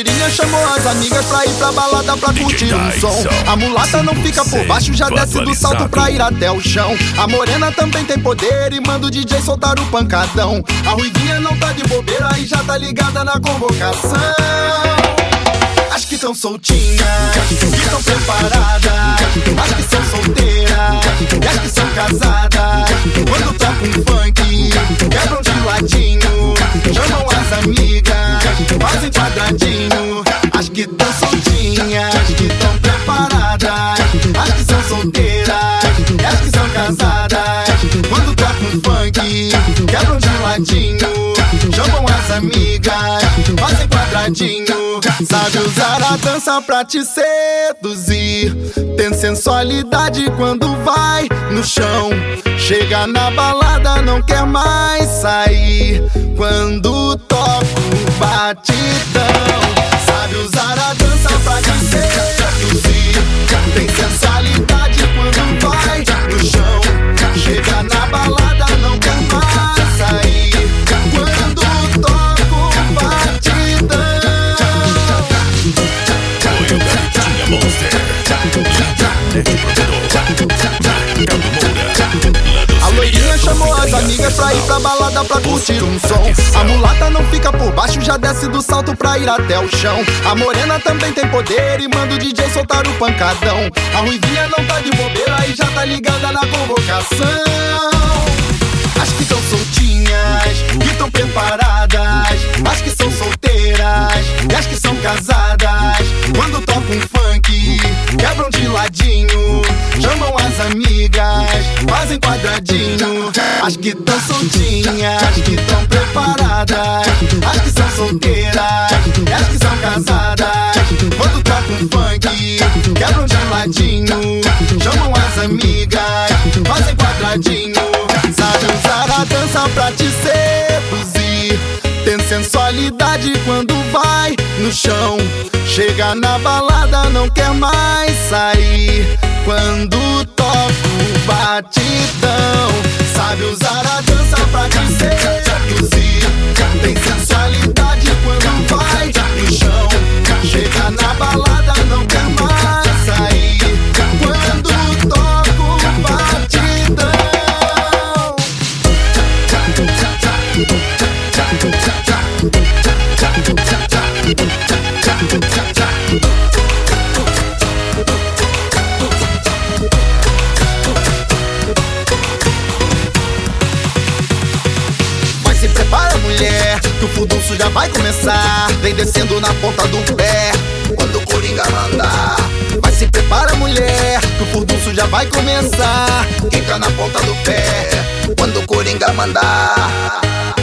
loirinha chamou as amigas pra ir pra balada pra curtir um som. A mulata não fica por baixo, já desce do salto pra ir até o chão. A morena também tem poder e manda o DJ soltar o pancadão. A ruivinha não tá de bobeira e já tá ligada na convocação. As que tão soltinhas, que tão preparadas, as que são solteiras e as que são casadas. Quando toca um funk, quebram de ladinho, chamam as amigas, fazem quadradinho. As que tão soltinhas, que tão preparadas, as que são solteiras e as que são casadas. Quando toca um funk, quebram de ladinho, chamam as amigas, fazem quadradinho. Sabe usar a dança pra te seduzir, tem sensualidade quando vai no chão. Chega na balada, não quer mais sair quando toca o batidão. Sabe usar a dança pra te seduzir, tem sensualidade quando vai no chão. Chega na balada, não quer mais sair quando toca o batidão. A loirinha chamou as amigas pra ir pra balada pra curtir um som. A mulata não fica por baixo, já desce do salto pra ir até o chão. A morena também tem poder e manda o DJ soltar o pancadão. A ruivinha não tá de bobeira e já tá ligada na convocação. As que tão soltinhas, que tão preparadas, as que são solteiras e as que são casadas. Quando toca um funk, quebram de ladinho, chamam as amigas, fazem quadradinho. As que tão soltinhas, que tão preparadas, as que são solteiras e as que são casadas. Quando toca um funk, quebram de ladinho, chamam as amigas, fazem quadradinho. Sabe usar a dança pra te seduzir, tem sensualidade quando vai no chão. Chega na balada, não quer mais sair quando toca o batidão. Sabe usar a dança pra te seduzir, tem sensualidade quando vai no chão. Chega na balada, não quer mais sair quando toca o batidão. Mas se prepara, mulher, que o furdunço já vai começar. Vem descendo na ponta do pé quando o Coringa mandar. Mas se prepara, mulher, que o furdunço já vai começar. Quica na ponta do pé quando o Coringa mandar.